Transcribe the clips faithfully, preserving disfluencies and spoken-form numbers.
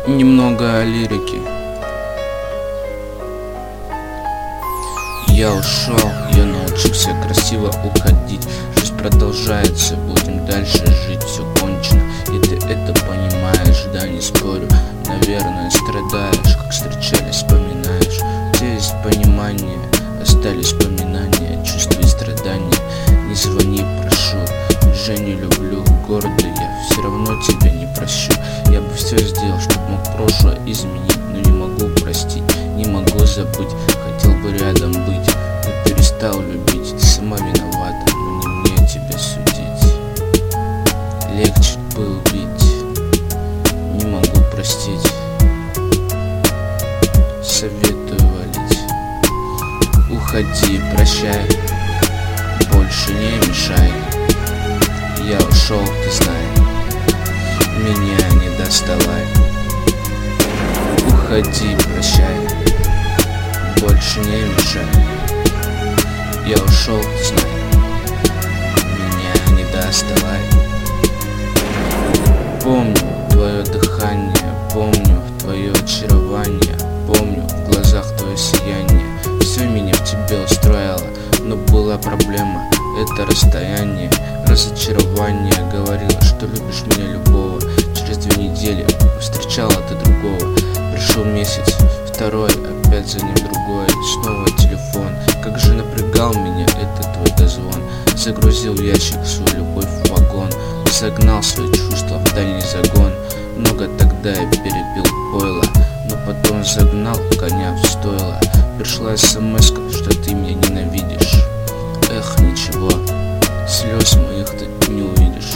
Немного лирики. Я ушел, я научился красиво уходить. Жизнь продолжается, будем дальше жить, все кончено. И ты это понимаешь, да, не спорю. Наверное, страдаешь, как встречались, вспоминаешь. У тебя есть понимание, остались вспоминания, чувства и страдания. Не звони, прошу, уже не люблю, гордый я, все равно тебя не прощу. Я бы все сделал, чтобы мог прошлое изменить, но не могу простить, не могу забыть. Хотел бы рядом быть, но перестал любить. Ты сама виновата, но не мне тебя судить. Легче бы убить, не могу простить. Советую валить. Уходи, прощай, больше не мешай. Я ушел, ты знай, меня не доставай. Уходи, прощай, больше не мешай. Я ушел, ты знай, меня не доставай. Помню твое дыхание, помню твое очарование, помню в глазах твое сияние. Все меня в тебе устроило, но была проблема, это расстояние, разочарование. Говорила, что любишь меня любого. Через две недели встречала ты другого. Пришел месяц, второй, опять за ним другой. Снова телефон, как же напрягал меня этот твой дозвон. Загрузил в ящик свою любовь в вагон, загнал свои чувства в дальний загон. Много тогда я перепил пойло, но потом загнал коня в стойло. Пришла смс-ка, что ты меня ненавидишь. Эх, ничего, слез моих ты не увидишь.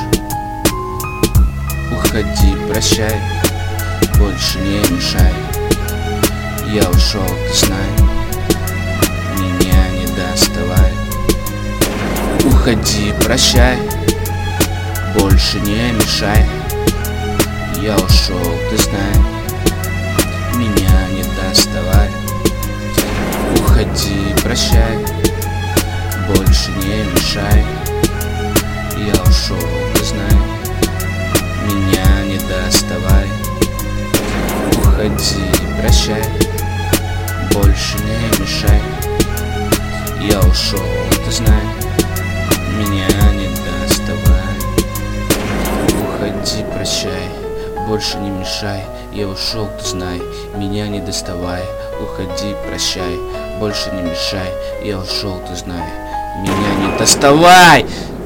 Уходи, прощай, больше не мешай. Я ушел, ты знай, меня не доставай. Уходи, прощай, больше не мешай. Я ушел, ты знай, меня не доставай. Уходи, прощай, больше не мешай. Я ушел, ты знай, меня не доставай. Уходи, прощай, больше не мешай. Я ушел, ты знай, меня не доставай. Уходи, прощай, больше не мешай. Я ушел, ты знай, меня не доставай. Уходи, прощай, больше не мешай. Я ушел, ты знай, меня не доставай.